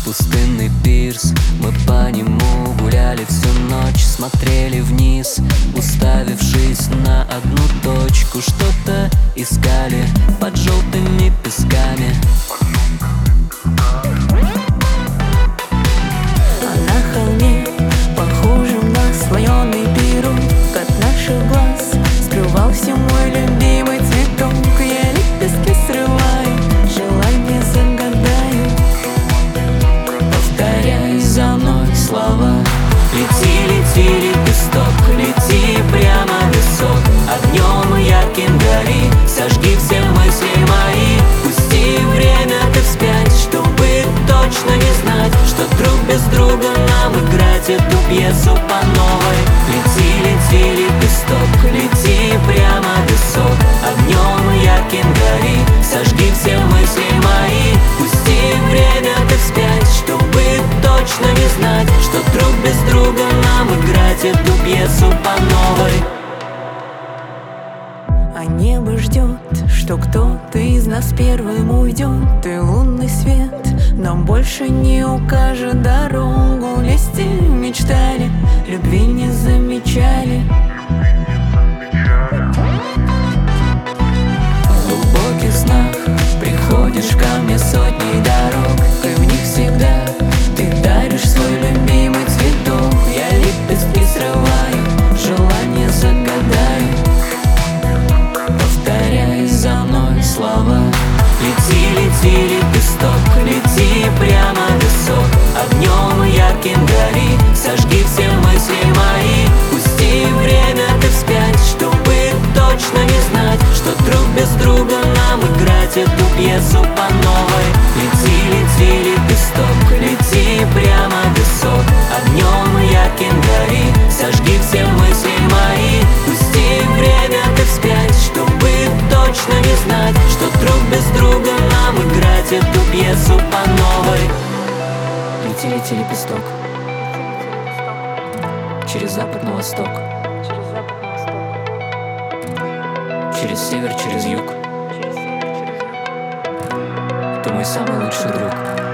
Пустынный пирс, мы по нему гуляли всю ночь, смотрели вниз, уставившись на одну точку. Что-то искали под желтыми песками. А на холме, похожем на слоеный пирог, от наших глаз скрывался мой любимый цветок. Я лепестки срываю, желание загадаю, повторяй за мной слова. Лети, лети, лепесток, лети прямо в висок. Огнем ярким гори, сожги все мысли мои. Пусти время ты вспять, чтобы точно не знать, что друг без друга нам играть эту пьесу по новой. Лети, лети, лепесток, лети прямо в висок. Огнем ярким гори, сожги все мысли мои. Пусти время ты вспять, чтобы точно не знать, что друг без друга нам играть эту пьесу по новой. А небо ждет, что кто-то из нас первым уйдет. И лунный свет нам больше не укажет дорогу. Листы мечтали, любви не замечали. В глубоких снах приходишь ко мне сотней дорог, и в них всегда ты даришь свой любимый цветок. Я лепестки срываю, желание загадаю, повторяй за мной слова. Лети, лети, лепесток, лети прямо в висок. Огнем ярким гори, сожги все мысли мои. Пусти время ты вспять, чтобы точно не знать, что друг без друга нам играть эту пьесу по новой. Лети, лети, лепесток, лети прямо в висок. Огнем ярким гори, сожги все мысли мои. Пусти время ты вспять, чтобы точно не знать, что друг без друга нам играть эту пьесу по новой. Лети, лети, лепесток, через запад на восток, через север, через юг. Ты мой самый лучший друг.